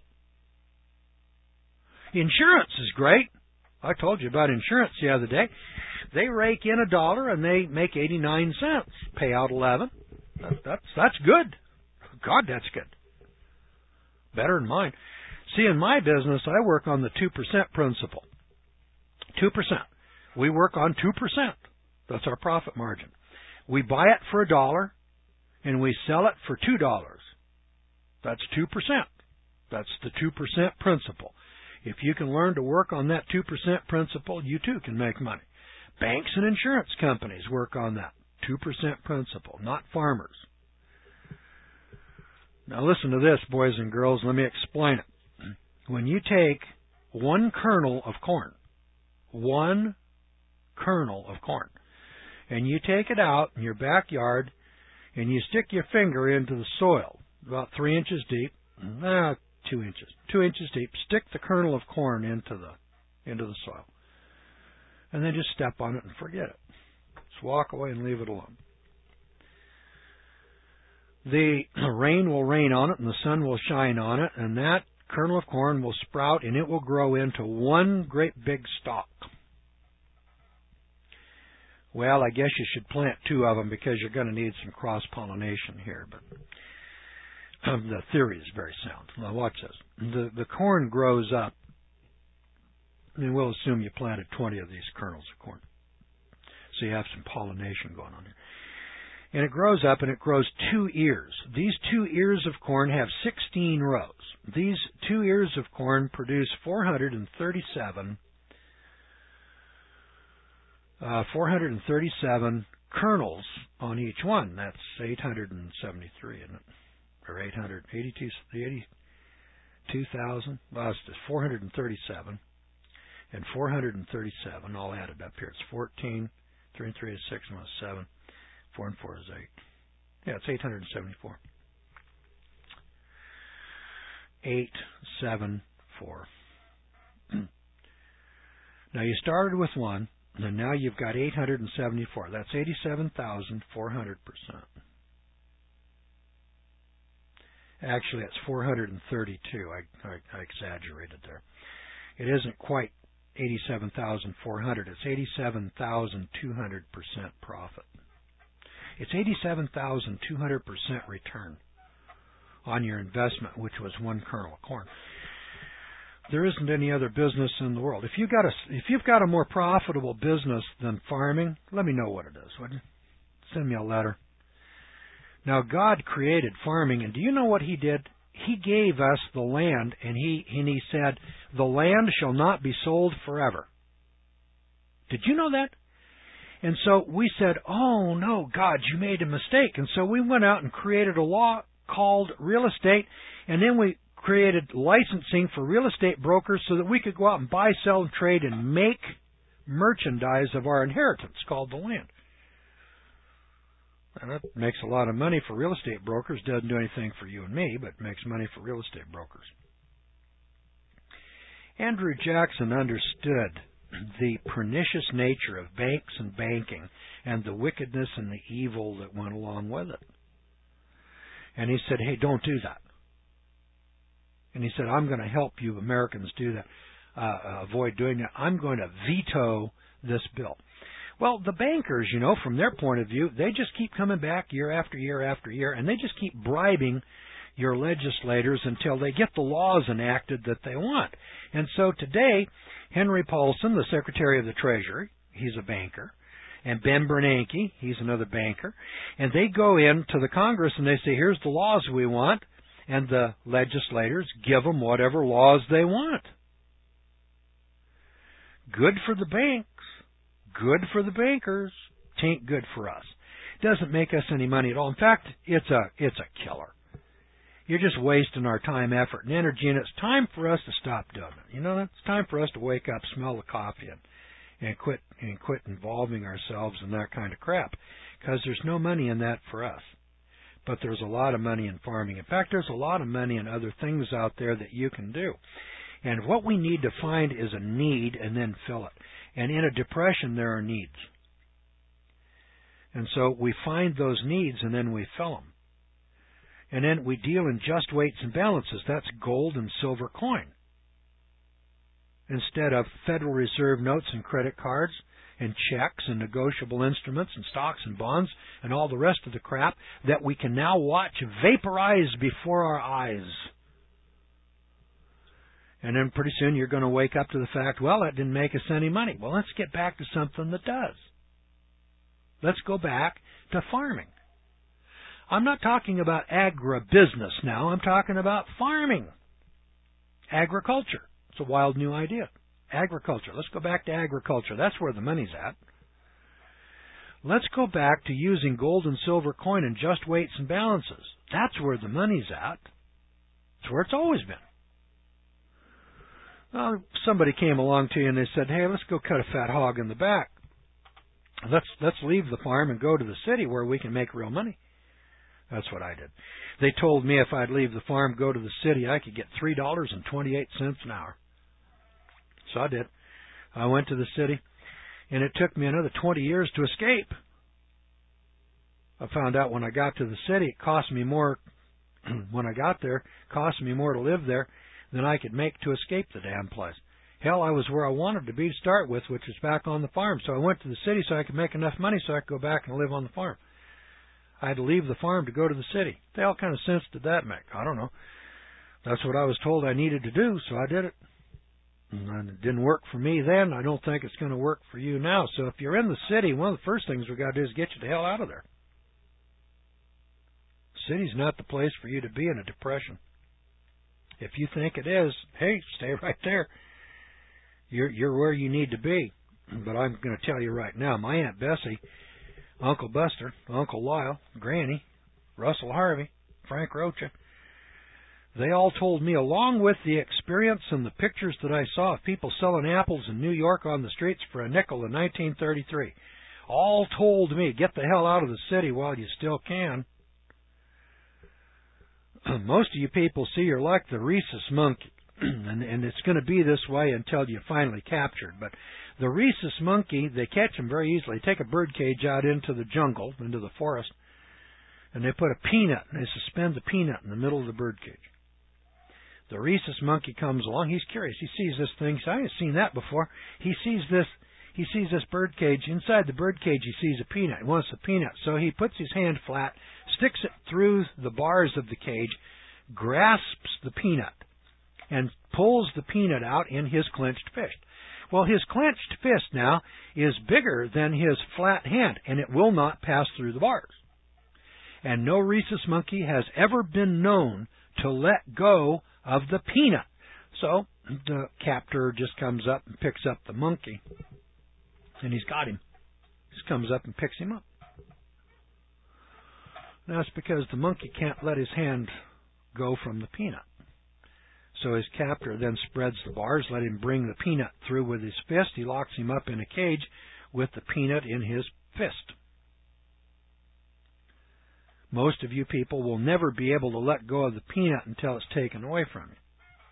Insurance is great. I told you about insurance the other day. They rake in $1 and they make 89 cents. Pay out 11. That's good. God, that's good. Better than mine. See, in my business, I work on the 2% principle. 2%. We work on 2%. That's our profit margin. We buy it for $1 and we sell it for $2. That's 2%. That's the 2% principle. If you can learn to work on that 2% principle, you too can make money. Banks and insurance companies work on that 2% principle, not farmers. Now listen to this, boys and girls. Let me explain it. When you take one kernel of corn, and you take it out in your backyard and you stick your finger into the soil, about 3 inches deep, 2 inches deep, stick the kernel of corn into the soil. And then just step on it and forget it. Just walk away and leave it alone. The rain will rain on it and the sun will shine on it, and that kernel of corn will sprout and it will grow into one great big stalk. Well, I guess you should plant 2 of them because you're going to need some cross-pollination here, but the theory is very sound. Now watch this. The corn grows up, and we'll assume you planted 20 of these kernels of corn. So you have some pollination going on here. And it grows up and it grows 2 ears. These 2 ears of corn have 16 rows. These 2 ears of corn produce 437 kernels on each one. That's 873, isn't it? Or 82,000. Well, it's just 437 and 437 all added up here. It's 14, 3 and 3 is 6, and 1 is 7. 4 and 4 is 8. Yeah, it's 874. 874. Now you started with 1, and now you've got 874. That's 87,400%. Actually, that's 432. I exaggerated there. It isn't quite 87,400. It's 87,200% profit. It's 87,200% return on your investment, which was 1 kernel of corn. There isn't any other business in the world. If you've got a more profitable business than farming, let me know what it is, would you? Send me a letter. Now, God created farming, and do you know what He did? He gave us the land, and He said, "The land shall not be sold forever." Did you know that? And so we said, "Oh no, God, you made a mistake." And so we went out and created a law called real estate, and then we created licensing for real estate brokers so that we could go out and buy, sell, and trade and make merchandise of our inheritance called the land. And that makes a lot of money for real estate brokers. Doesn't do anything for you and me, but makes money for real estate brokers. Andrew Jackson understood the pernicious nature of banks and banking and the wickedness and the evil that went along with it. And he said, "Hey, don't do that." And he said, "I'm going to help you Americans do that, avoid doing that. I'm going to veto this bill." Well, the bankers, from their point of view, they just keep coming back year after year after year, and they just keep bribing your legislators until they get the laws enacted that they want. And so today, Henry Paulson, the Secretary of the Treasury, he's a banker, and Ben Bernanke, he's another banker, and they go into the Congress and they say, "Here's the laws we want," and the legislators give them whatever laws they want. Good for the banks. Good for the bankers. Tain't good for us. Doesn't make us any money at all. In fact, it's a killer. You're just wasting our time, effort, and energy, and it's time for us to stop doing it. It's time for us to wake up, smell the coffee, and quit involving ourselves in that kind of crap, because there's no money in that for us. But there's a lot of money in farming. In fact, there's a lot of money in other things out there that you can do. And what we need to find is a need and then fill it. And in a depression, there are needs. And so we find those needs and then we fill them. And then we deal in just weights and balances. That's gold and silver coin. Instead of Federal Reserve notes and credit cards and checks and negotiable instruments and stocks and bonds and all the rest of the crap that we can now watch vaporize before our eyes. And then pretty soon you're going to wake up to the fact, well, that didn't make us any money. Well, let's get back to something that does. Let's go back to farming. I'm not talking about agribusiness now. I'm talking about farming. Agriculture. It's a wild new idea. Agriculture. Let's go back to agriculture. That's where the money's at. Let's go back to using gold and silver coin and just weights and balances. That's where the money's at. It's where it's always been. Well, somebody came along to you and they said, hey, let's go cut a fat hog in the back. Let's leave the farm and go to the city where we can make real money. That's what I did. They told me if I'd leave the farm, go to the city, I could get $3.28 an hour. So I did. I went to the city, and it took me another 20 years to escape. I found out when I got to the city, it cost me more, when I got there, cost me more to live there than I could make to escape the damn place. Hell, I was where I wanted to be to start with, which was back on the farm. So I went to the city so I could make enough money so I could go back and live on the farm. I had to leave the farm to go to the city. What kind of sense did that make? I don't know. That's what I was told I needed to do, so I did it. And it didn't work for me then. I don't think it's going to work for you now. So if you're in the city, one of the first things we've got to do is get you the hell out of there. The city's not the place for you to be in a depression. If you think it is, hey, stay right there. You're where you need to be. But I'm going to tell you right now, my Aunt Bessie, Uncle Buster, Uncle Lyle, Granny, Russell Harvey, Frank Rocha, they all told me, along with the experience and the pictures that I saw of people selling apples in New York on the streets for a nickel in 1933, all told me, get the hell out of the city while you still can. Most of you people see you're like the rhesus monkey, and it's going to be this way until you're finally captured. But the rhesus monkey, they catch them very easily. They take a bird cage out into the jungle, into the forest, and they put a peanut, and they suspend the peanut in the middle of the bird cage. The rhesus monkey comes along. He's curious. He sees this thing. He says, I haven't seen that before. He sees this bird cage. Inside the bird cage, he sees a peanut. He wants the peanut. So he puts his hand flat, sticks it through the bars of the cage, grasps the peanut, and pulls the peanut out in his clenched fist. Well, his clenched fist now is bigger than his flat hand, and it will not pass through the bars. And no rhesus monkey has ever been known to let go of the peanut. So the captor just comes up and picks up the monkey, and he's got him. Just comes up and picks him up. Now, it's because the monkey can't let his hand go from the peanut. So his captor then spreads the bars, let him bring the peanut through with his fist. He locks him up in a cage with the peanut in his fist. Most of you people will never be able to let go of the peanut until it's taken away from you.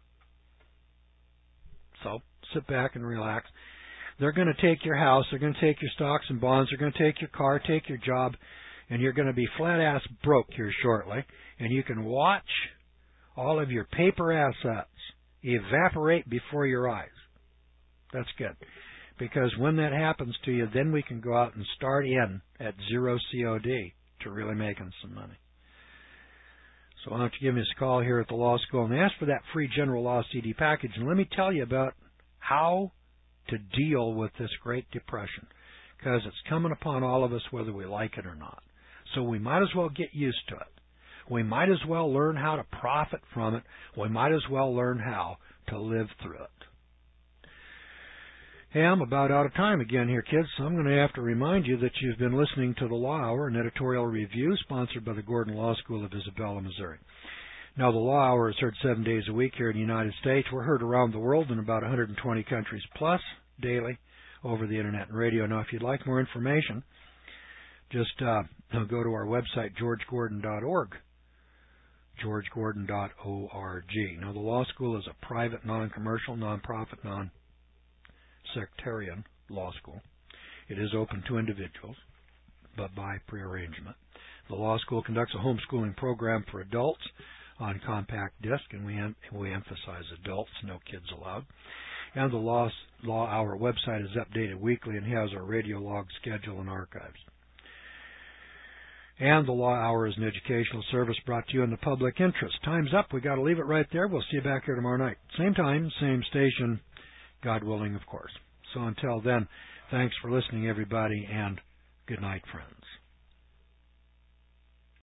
So sit back and relax. They're going to take your house. They're going to take your stocks and bonds. They're going to take your car, take your job, and you're going to be flat-ass broke here shortly. And you can watch all of your paper assets evaporate before your eyes. That's good. Because when that happens to you, then we can go out and start in at zero COD to really making some money. So why don't you give me a call here at the law school and ask for that free general law CD package, and let me tell you about how to deal with this Great Depression, because it's coming upon all of us whether we like it or not. So we might as well get used to it. We might as well learn how to profit from it. We might as well learn how to live through it. Hey, I'm about out of time again here, kids, so I'm going to have to remind you that you've been listening to the Law Hour, an editorial review sponsored by the Gordon Law School of Isabella, Missouri. Now, the Law Hour is heard 7 days a week here in the United States. We're heard around the world in about 120 countries plus daily over the Internet and radio. Now, if you'd like more information, just go to our website, georgegordon.org, georgegordon.org. Now, the Law School is a private, non-commercial, non-profit, non-sectarian law school. It is open to individuals, but by prearrangement. The law school conducts a homeschooling program for adults on compact disc, and we emphasize adults, no kids allowed. And the Law Hour website is updated weekly and has our radio log schedule and archives. And the Law Hour is an educational service brought to you in the public interest. Time's up. We got to leave it right there. We'll see you back here tomorrow night. Same time, same station, God willing, of course. So until then, thanks for listening, everybody, and good night, friends.